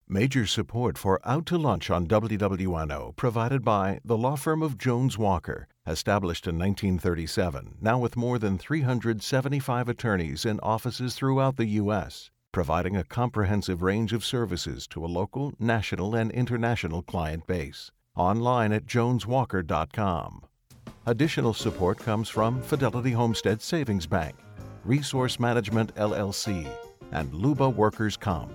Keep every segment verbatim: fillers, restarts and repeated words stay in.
Major support for Out to Lunch on W W N O provided by the law firm of Jones Walker, established in nineteen thirty-seven, now with more than three hundred seventy-five attorneys in offices throughout the U S, providing a comprehensive range of services to a local, national, and international client base. Online at jones walker dot com. Additional support comes from Fidelity Homestead Savings Bank, Resource Management L L C, and Luba Workers' Comp.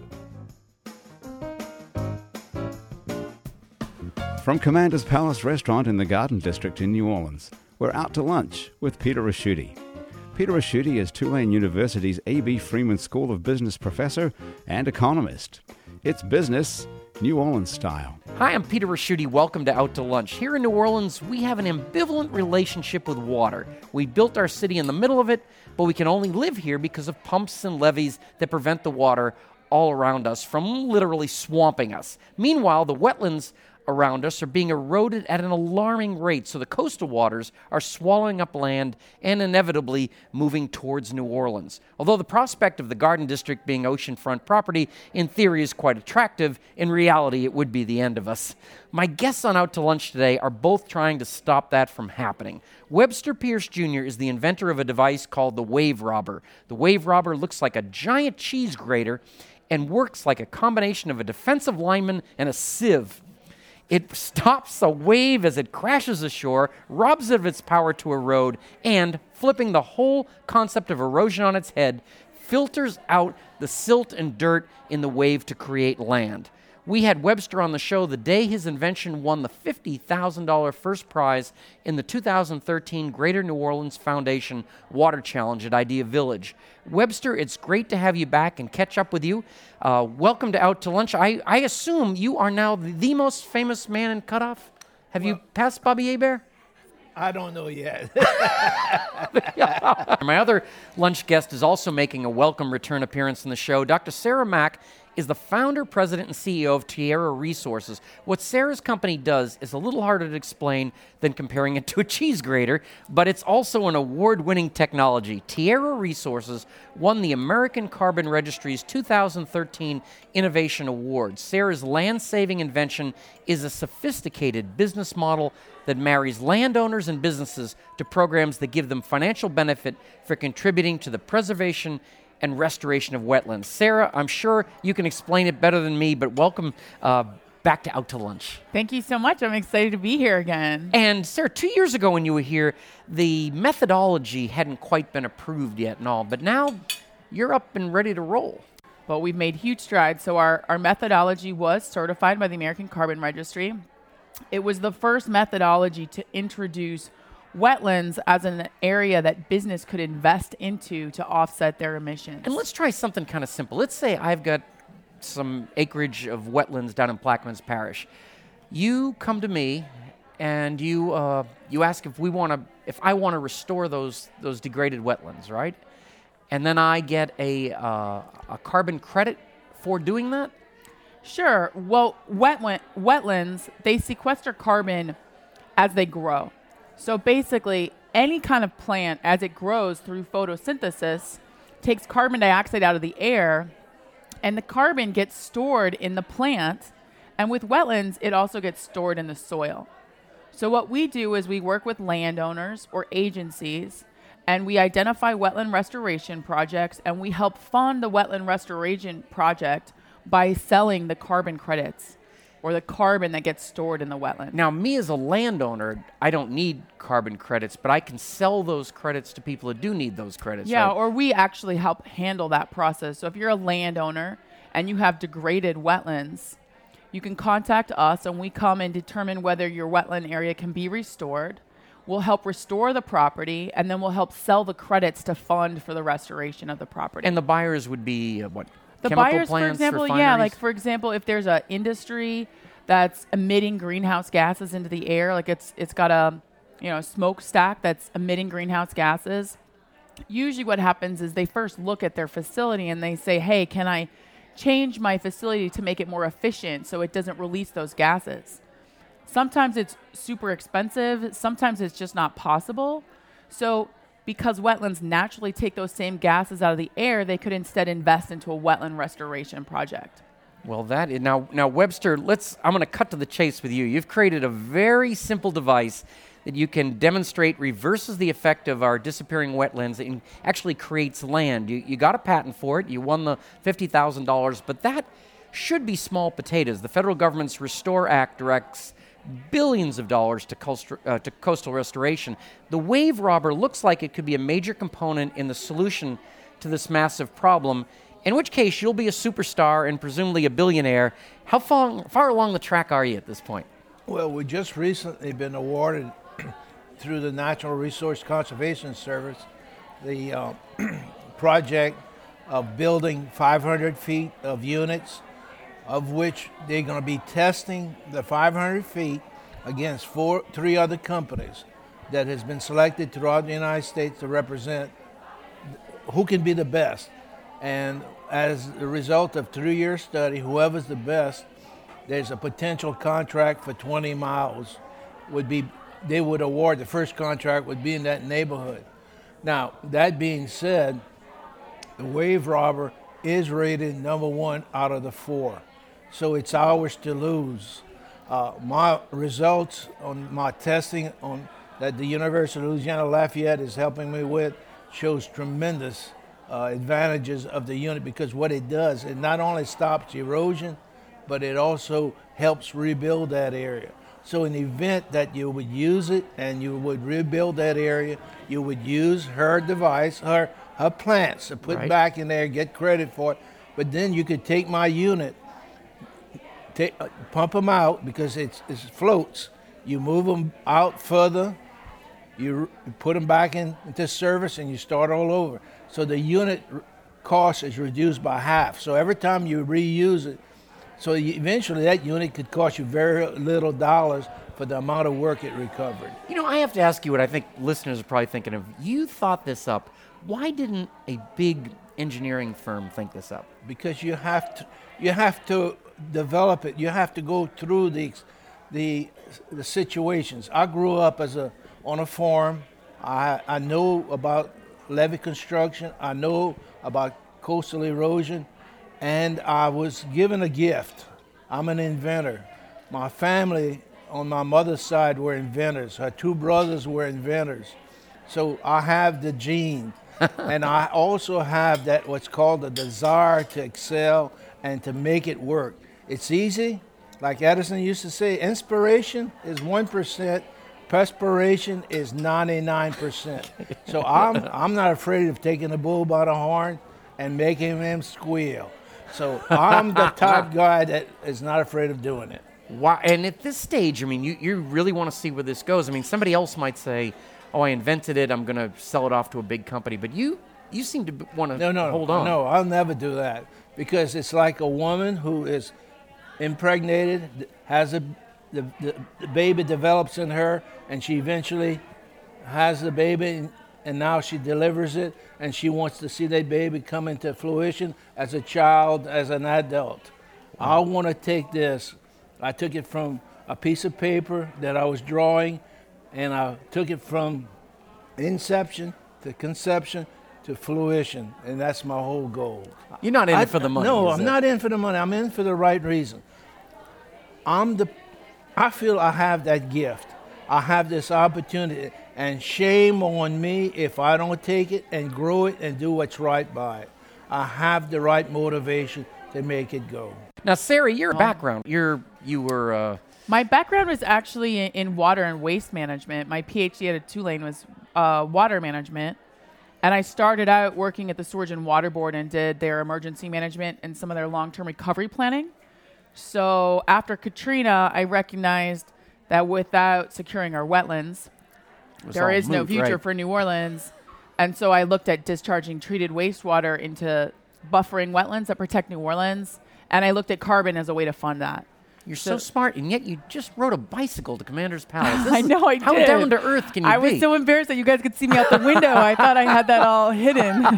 From Commander's Palace Restaurant in the Garden District in New Orleans, we're out to lunch with Peter Ricchiuti. Peter Ricchiuti is Tulane University's A B Freeman School of Business professor and economist. It's business, New Orleans style. Hi, I'm Peter Ricchiuti. Welcome to Out to Lunch. Here in New Orleans, we have an ambivalent relationship with water. We built our city in the middle of it, but we can only live here because of pumps and levees that prevent the water all around us from literally swamping us. Meanwhile, the wetlands around us are being eroded at an alarming rate, so the coastal waters are swallowing up land and inevitably moving towards New Orleans. Although the prospect of the Garden District being oceanfront property in theory is quite attractive, in reality it would be the end of us. My guests on Out to Lunch today are both trying to stop that from happening. Webster Pierce Junior is the inventor of a device called the Wave Robber. The Wave Robber looks like a giant cheese grater and works like a combination of a defensive lineman and a sieve. It stops a wave as it crashes ashore, robs it of its power to erode, and, flipping the whole concept of erosion on its head, filters out the silt and dirt in the wave to create land. We had Webster on the show the day his invention won the fifty thousand dollars first prize in the two thousand thirteen Greater New Orleans Foundation Water Challenge at Idea Village. Webster, it's great to have you back and catch up with you. Uh, welcome to Out to Lunch. I, I assume you are now the, the most famous man in Cutoff. Have well, you passed Bobby Hebert? I don't know yet. My other lunch guest is also making a welcome return appearance in the show. Doctor Sarah Mack is the founder, president, and C E O of Tierra Resources. What Sarah's company does is a little harder to explain than comparing it to a cheese grater, but it's also an award-winning technology. Tierra Resources won the American Carbon Registry's two thousand thirteen Innovation Award. Sarah's land-saving invention is a sophisticated business model that marries landowners and businesses to programs that give them financial benefit for contributing to the preservation and restoration of wetlands. Sarah, I'm sure you can explain it better than me, but welcome uh, back to Out to Lunch. Thank you so much. I'm excited to be here again. And Sarah, two years ago when you were here, the methodology hadn't quite been approved yet and all, but now you're up and ready to roll. Well, we've made huge strides. So our, our methodology was certified by the American Carbon Registry. It was the first methodology to introduce wetlands as an area that business could invest into to offset their emissions. And let's try something kind of simple. Let's say I've got some acreage of wetlands down in Plaquemines Parish. You come to me and you uh, you ask if we want to, if I want to restore those those degraded wetlands, right? And then I get a uh, a carbon credit for doing that. Sure. Well, wetland wetlands they sequester carbon as they grow. So basically, any kind of plant, as it grows through photosynthesis, takes carbon dioxide out of the air, and the carbon gets stored in the plant. And with wetlands, it also gets stored in the soil. So what we do is we work with landowners or agencies, and we identify wetland restoration projects, and we help fund the wetland restoration project by selling the carbon credits, or the carbon that gets stored in the wetland. Now, me as a landowner, I don't need carbon credits, but I can sell those credits to people that do need those credits. Yeah, right? Or we actually help handle that process. So if you're a landowner and you have degraded wetlands, you can contact us and we come and determine whether your wetland area can be restored. We'll help restore the property, and then we'll help sell the credits to fund for the restoration of the property. And the buyers would be uh, what? The Chemical buyers, for plants, example, refineries? yeah, like for example, if there's an industry that's emitting greenhouse gases into the air, like it's it's got a you know smokestack that's emitting greenhouse gases. Usually, what happens is they first look at their facility and they say, "Hey, can I change my facility to make it more efficient so it doesn't release those gases?" Sometimes it's super expensive. Sometimes it's just not possible. So because wetlands naturally take those same gases out of the air, they could instead invest into a wetland restoration project. Well, that is, now, now Webster, let's, I'm going to cut to the chase with you. You've created a very simple device that you can demonstrate reverses the effect of our disappearing wetlands and actually creates land. You, you got a patent for it. You won the fifty thousand dollars, but that should be small potatoes. The federal government's Restore Act directs billions of dollars to coastal, uh, to coastal restoration. The wave robber looks like it could be a major component in the solution to this massive problem, in which case you'll be a superstar and presumably a billionaire. How far, far along the track are you at this point? Well, we just recently been awarded through the Natural Resource Conservation Service the uh, project of building five hundred feet of units, of which they're going to be testing the five hundred feet against four, three other companies that has been selected throughout the United States to represent who can be the best. And as a result of three-year study, whoever's the best, there's a potential contract for twenty miles would be, they would award, the first contract would be in that neighborhood. Now, that being said, the wave robber is rated number one out of the four. So it's ours to lose. Uh, my results on my testing on that the University of Louisiana Lafayette is helping me with shows tremendous uh, advantages of the unit, because what it does, it not only stops erosion, but it also helps rebuild that area. So in the event that you would use it and you would rebuild that area, you would use her device, her, her plants to put right. back in there, get credit for it. But then you could take my unit, take, uh, pump them out because it's, it floats. You move them out further, you put them back in, into service, and you start all over. So the unit cost is reduced by half. So every time you reuse it, so eventually that unit could cost you very little dollars for the amount of work it recovered. You know, I have to ask you what I think listeners are probably thinking of. You thought this up. Why didn't a big engineering firm think this up? Because you have to, you have to develop it. You have to go through the, the, the situations. I grew up as a on a farm. I I know about levee construction. I know about coastal erosion. And I was given a gift. I'm an inventor. My family on my mother's side were inventors. Her two brothers were inventors. So I have the gene. And I also have that what's called the desire to excel and to make it work. It's easy. Like Edison used to say, inspiration is one percent, perspiration is ninety-nine percent. So I'm, I'm not afraid of taking the bull by the horn and making him squeal. So I'm the type guy that is not afraid of doing it. Wow. And at this stage, I mean, you, you really want to see where this goes. I mean, somebody else might say, oh, I invented it, I'm going to sell it off to a big company. But you you seem to want to no, no, hold on. No, I'll never do that. Because it's like a woman who is impregnated, has a, the, the, the baby develops in her, and she eventually has the baby, and now she delivers it, and she wants to see that baby come into fruition as a child, as an adult. Wow. I want to take this. I took it from a piece of paper that I was drawing, and I took it from inception to conception to fruition, and that's my whole goal. You're not in I, it for the money. No, is I'm it? not in for the money. I'm in for the right reason. I'm the. I feel I have that gift. I have this opportunity, and shame on me if I don't take it and grow it and do what's right by it. I have the right motivation to make it go. Now, Sarah, your background, you're you were. Uh, My background was actually in, in water and waste management. My PhD at Tulane was uh, water management. And I started out working at the Sewage and Water Board and did their emergency management and some of their long-term recovery planning. So after Katrina, I recognized that without securing our wetlands, there is no moot, future right. for New Orleans. And so I looked at discharging treated wastewater into buffering wetlands that protect New Orleans. And I looked at carbon as a way to fund that. You're so, so smart, and yet you just rode a bicycle to Commander's Palace. This I know I how did. How down to earth can you I be? I was so embarrassed that you guys could see me out the window. I thought I had that all hidden.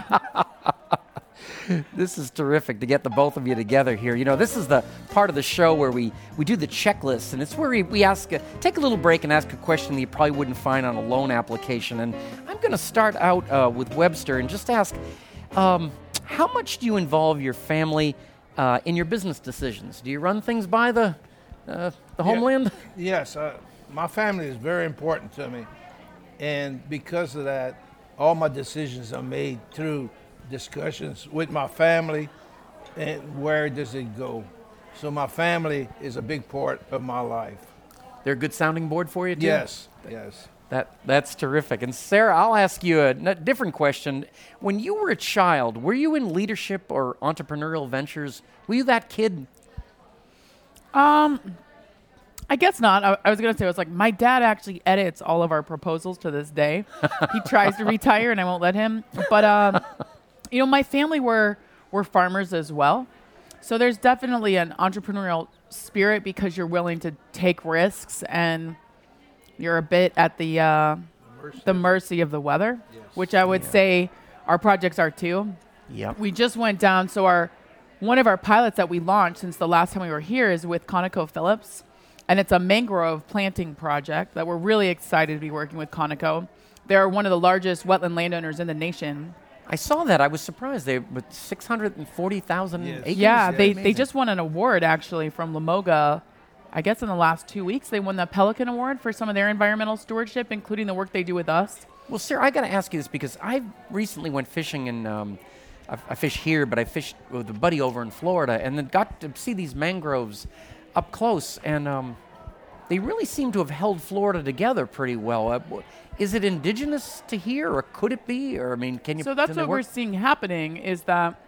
This is terrific to get the both of you together here. You know, this is the part of the show where we, we do the checklist, and it's where we, we ask, a, take a little break and ask a question that you probably wouldn't find on a loan application. And I'm going to start out uh, with Webster and just ask, um, how much do you involve your family uh, in your business decisions? Do you run things by the uh, the Yeah. homeland? Yes, uh, my family is very important to me, and because of that, all my decisions are made through discussions with my family and where does it go. So my family is a big part of my life. They're a good sounding board for you, too? Yes, yes. That That's terrific. And Sarah, I'll ask you a n- different question. When you were a child, were you in leadership or entrepreneurial ventures? Were you that kid? Um, I guess not. I, I was going to say, I was like, my dad actually edits all of our proposals to this day. He tries to retire, and I won't let him. But, um, you know, my family were, were farmers as well. So there's definitely an entrepreneurial spirit because you're willing to take risks and you're a bit at the uh, Mercy. the mercy of the weather, Yes. which I would Yeah. say our projects are too. Yep. We just went down, so our one of our pilots that we launched since the last time we were here is with ConocoPhillips, and it's a mangrove planting project that we're really excited to be working with Conoco. They're one of the largest wetland landowners in the nation. I saw that. I was surprised. They with six hundred forty thousand Yes. acres. Yeah, they, Amazing. they just won an award actually from Lamoga. I guess in the last two weeks they won the Pelican Award for some of their environmental stewardship, including the work they do with us. Well, Sarah, I got to ask you this because I recently went fishing and um, I, I fish here, but I fished with a buddy over in Florida, and then got to see these mangroves up close, and um, they really seem to have held Florida together pretty well. Uh, wh- is it indigenous to here, or could it be? Or I mean, can you? So that's can they what we're work- seeing happening is that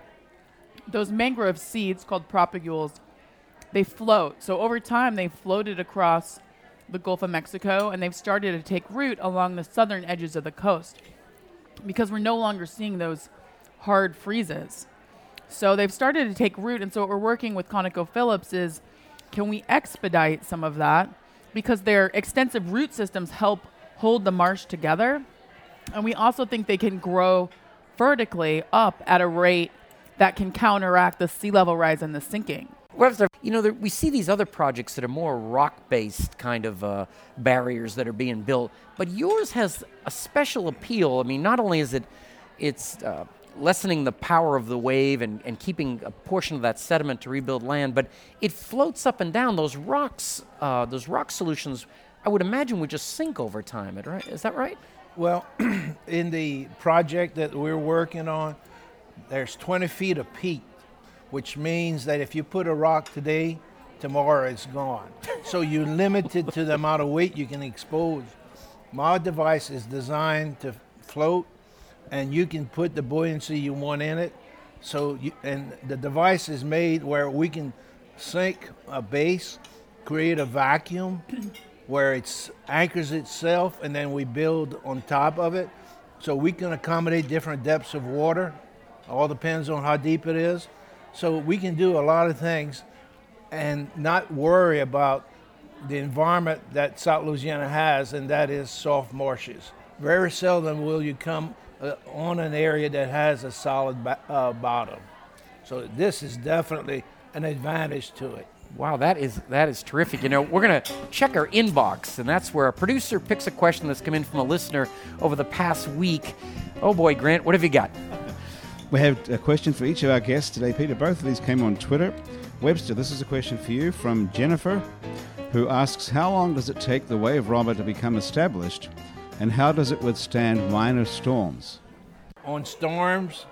those mangrove seeds called propagules, they float. So over time, they floated across the Gulf of Mexico, and they've started to take root along the southern edges of the coast because we're no longer seeing those hard freezes. So they've started to take root, and so what we're working with ConocoPhillips is, can we expedite some of that? Because their extensive root systems help hold the marsh together. And we also think they can grow vertically up at a rate that can counteract the sea level rise and the sinking. Well, there- You know, there, we see these other projects that are more rock-based kind of uh, barriers that are being built, but yours has a special appeal. I mean, not only is it it's uh, lessening the power of the wave and, and keeping a portion of that sediment to rebuild land, but it floats up and down. Those rocks, uh, those rock solutions, I would imagine would just sink over time. It right? Is that right? Well, in the project that we're working on, there's twenty feet of peak, which means that if you put a rock today, tomorrow it's gone. So you're limited to the amount of weight you can expose. My device is designed to float, and you can put the buoyancy you want in it. So, you, and the device is made where we can sink a base, create a vacuum, where it anchors itself, and then we build on top of it. So we can accommodate different depths of water. All depends on how deep it is. So we can do a lot of things and not worry about the environment that South Louisiana has, and that is soft marshes. Very seldom will you come uh, on an area that has a solid ba- uh, bottom. So this is definitely an advantage to it. Wow, that is that is terrific. You know, we're going to check our inbox, and that's where a producer picks a question that's come in from a listener over the past week. Oh boy, Grant, what have you got? We have a question for each of our guests today, Peter. Both of these came on Twitter. Webster, this is a question for you from Jennifer, who asks, how long does it take the wave robber to become established, and how does it withstand minor storms? On storms,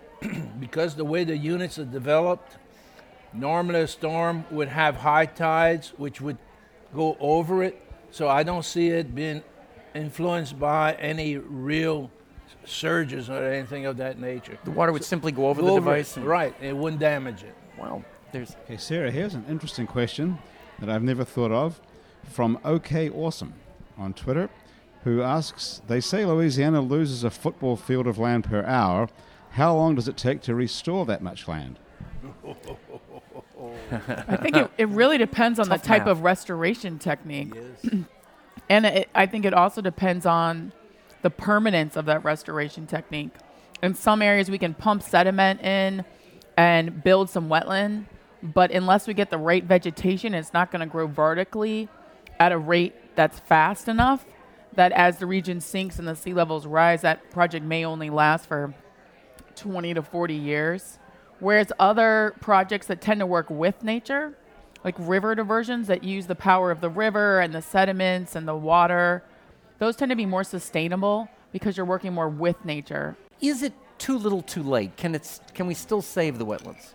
because the way the units are developed, normally a storm would have high tides, which would go over it. So I don't see it being influenced by any real surges or anything of that nature. The water would simply go over Go the over device. it, and- right? It wouldn't damage it. Wow, there's Okay, Sarah, here's an interesting question that I've never thought of from OK Awesome on Twitter, who asks, they say Louisiana loses a football field of land per hour. How long does it take to restore that much land? I think it, it really depends on the Tough type math. of restoration technique. Yes. And it, I think it also depends on the permanence of that restoration technique. In some areas, we can pump sediment in and build some wetland, but unless we get the right vegetation, it's not going to grow vertically at a rate that's fast enough that as the region sinks and the sea levels rise, that project may only last for twenty to forty years. Whereas other projects that tend to work with nature, like river diversions that use the power of the river and the sediments and the water, those tend to be more sustainable because you're working more with nature. Is it too little too late? Can it, can we still save the wetlands?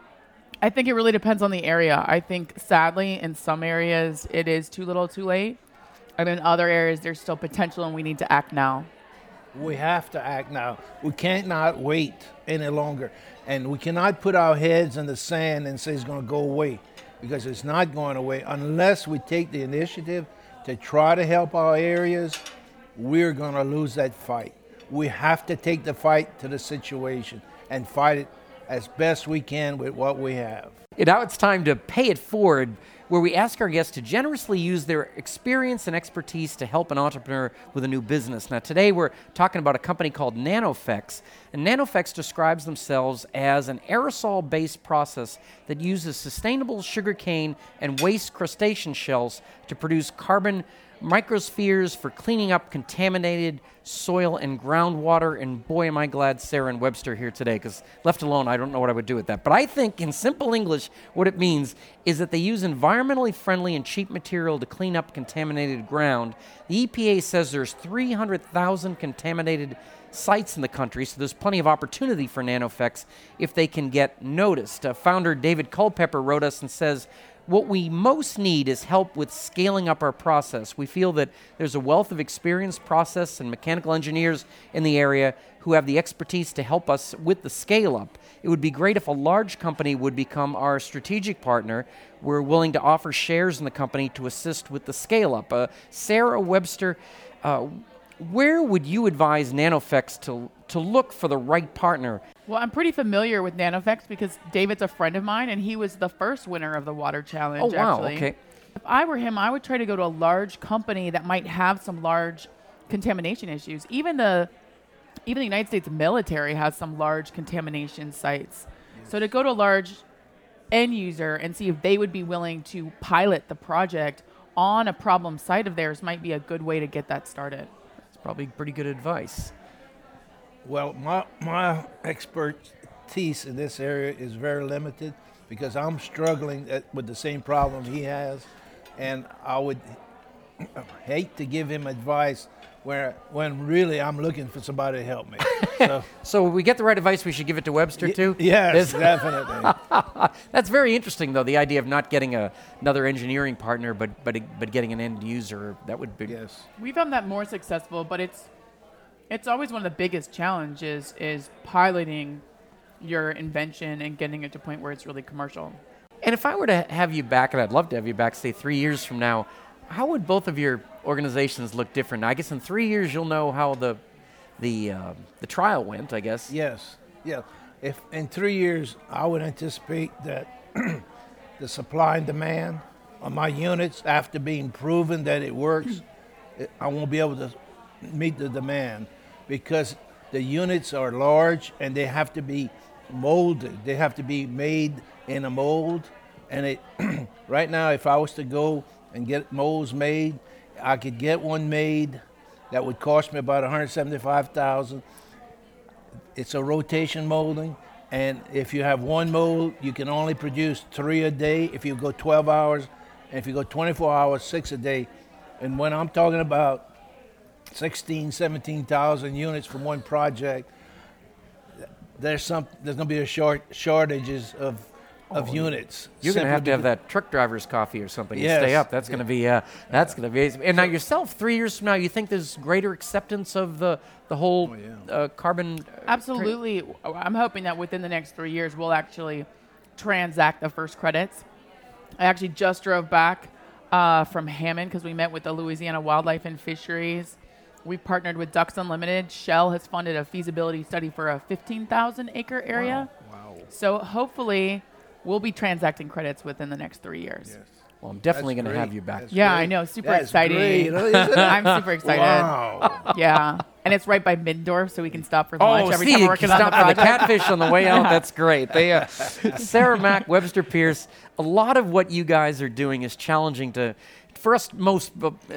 I think it really depends on the area. I think, sadly, in some areas, it is too little too late. And in other areas, there's still potential and we need to act now. We have to act now. We can't not wait any longer. And we cannot put our heads in the sand and say it's going to go away, because it's not going away unless we take the initiative to try to help our areas. We're going to lose that fight. We have to take the fight to the situation and fight it as best we can with what we have. And now it's time to pay it forward, where we ask our guests to generously use their experience and expertise to help an entrepreneur with a new business. Now, today we're talking about a company called Nanofex. And Nanofex describes themselves as an aerosol-based process that uses sustainable sugarcane and waste crustacean shells to produce carbon microspheres for cleaning up contaminated soil and groundwater. And boy, am I glad Sarah and Webster are here today, because left alone, I don't know what I would do with that. But I think in simple English, what it means is that they use environmentally friendly and cheap material to clean up contaminated ground. The E P A says there's three hundred thousand contaminated sites in the country, so there's plenty of opportunity for Nanofex if they can get noticed. Uh, founder David Culpepper wrote us and says, what we most need is help with scaling up our process. We feel that there's a wealth of experienced process and mechanical engineers in the area who have the expertise to help us with the scale up. It would be great if a large company would become our strategic partner. We're willing to offer shares in the company to assist with the scale up. Uh, Sarah, Webster, uh, where would you advise Nanofex to, to look for the right partner? Well, I'm pretty familiar with Nanofex because David's a friend of mine, and he was the first winner of the water challenge. Oh, wow, actually. okay. If I were him, I would try to go to a large company that might have some large contamination issues. Even the even the United States military has some large contamination sites. Yes. So to go to a large end user and see if they would be willing to pilot the project on a problem site of theirs might be a good way to get that started. That's probably pretty good advice. Well, my my expertise in this area is very limited because I'm struggling at, with the same problem he has, and I would hate to give him advice where when really I'm looking for somebody to help me. So, so we get the right advice, we should give it to Webster y- too? Yes, definitely. That's very interesting, though, the idea of not getting a, another engineering partner, but, but but getting an end user. That would be... Yes. We found that more successful, but it's it's always one of the biggest challenges is piloting your invention and getting it to a point where it's really commercial. And if I were to have you back, and I'd love to have you back, say three years from now, how would both of your organizations look different? Now, I guess in three years you'll know how the the uh, the trial went, I guess. Yes, yeah. If in three years I would anticipate that the supply and demand on my units, after being proven that it works, it, I won't be able to meet the demand because the units are large and they have to be molded. They have to be made in a mold. And it right now, if I was to go and get molds made, I could get one made that would cost me about one hundred seventy-five thousand dollars. It's a rotation molding, and if you have one mold, you can only produce three a day. If you go twelve hours, and if you go twenty-four hours, six a day. And when I'm talking about sixteen, seventeen thousand units from one project, there's some there's going to be a short shortages of of oh, units. You're going to have to have that truck driver's coffee or something yes. to stay up. That's going to be uh, that's going to be. And now so, yourself, three years from now, you think there's greater acceptance of the the whole oh, yeah. uh, carbon? Uh, Absolutely. Tra- I'm hoping that within the next three years, we'll actually transact the first credits. I actually just drove back uh, from Hammond because we met with the Louisiana Wildlife and Fisheries. We partnered with Ducks Unlimited. Shell has funded a feasibility study for a fifteen thousand acre area. Wow. wow. So hopefully we'll be transacting credits within the next three years. Yes. Well, I'm definitely going to have you back. That's yeah, great. I know. Super That's exciting. Great, I'm super excited. Wow. Yeah. And it's right by Middendorf, so we can stop for Oh, lunch every see, time you we're can working on the stop for the project. catfish on the way out. That's great. They, uh, Sarah Mack, Webster Pierce, a lot of what you guys are doing is challenging to, for us most, uh,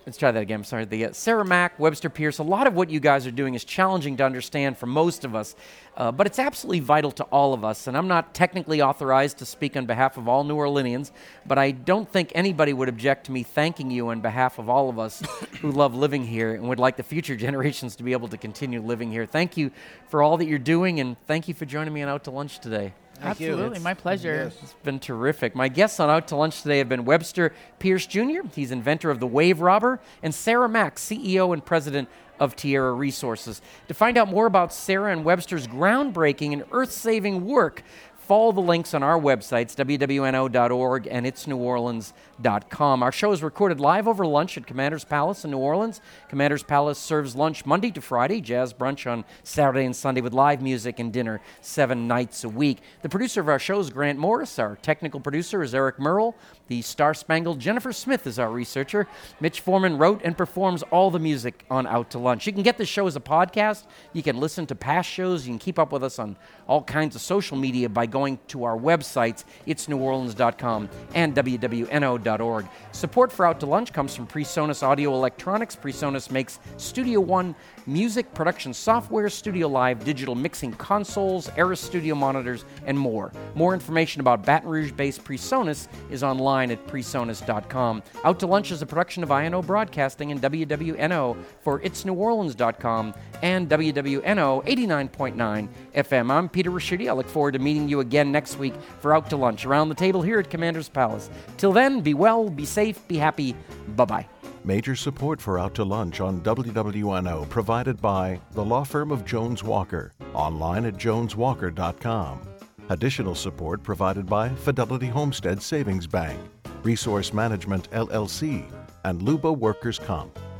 Let's try that again. I'm sorry. The, uh, Sarah Mack, Webster Pierce, a lot of what you guys are doing is challenging to understand for most of us, uh, but it's absolutely vital to all of us. And I'm not technically authorized to speak on behalf of all New Orleanians, but I don't think anybody would object to me thanking you on behalf of all of us who love living here and would like the future generations to be able to continue living here. Thank you for all that you're doing, and thank you for joining me on Out to Lunch today. Thank you. Absolutely, It's- my pleasure. yes. It's been terrific. My guests on Out to Lunch today have been Webster Pierce Junior He's inventor of the Wave Robber, and Sarah Mack, C E O and president of Tierra Resources. To find out more about Sarah and Webster's groundbreaking and earth-saving work, follow the links on our websites, W W N O dot org and its new orleans dot com. Our show is recorded live over lunch at Commander's Palace in New Orleans. Commander's Palace serves lunch Monday to Friday, jazz brunch on Saturday and Sunday with live music and dinner seven nights a week. The producer of our show is Grant Morris. Our technical producer is Eric Merle. The star-spangled Jennifer Smith is our researcher. Mitch Foreman wrote and performs all the music on Out to Lunch. You can get the show as a podcast. You can listen to past shows. You can keep up with us on all kinds of social media by going to our websites, its new orleans dot com and W W N O dot org. Support for Out to Lunch comes from PreSonus Audio Electronics. PreSonus makes Studio One music production software, Studio Live digital mixing consoles, Aris Studio monitors, and more. More information about Baton Rouge-based PreSonus is online at presonus dot com. Out to Lunch is a production of I N O Broadcasting and W W N O for its new orleans dot com and W W N O eighty-nine point nine F M. I'm Peter Raschuti. I look forward to meeting you again next week for Out to Lunch around the table here at Commander's Palace. Till then, be well, be safe, be happy. Bye-bye. Major support for Out to Lunch on W W N O provided by the law firm of Jones Walker, online at jones walker dot com. Additional support provided by Fidelity Homestead Savings Bank, Resource Management L L C, and Luba Workers' Comp.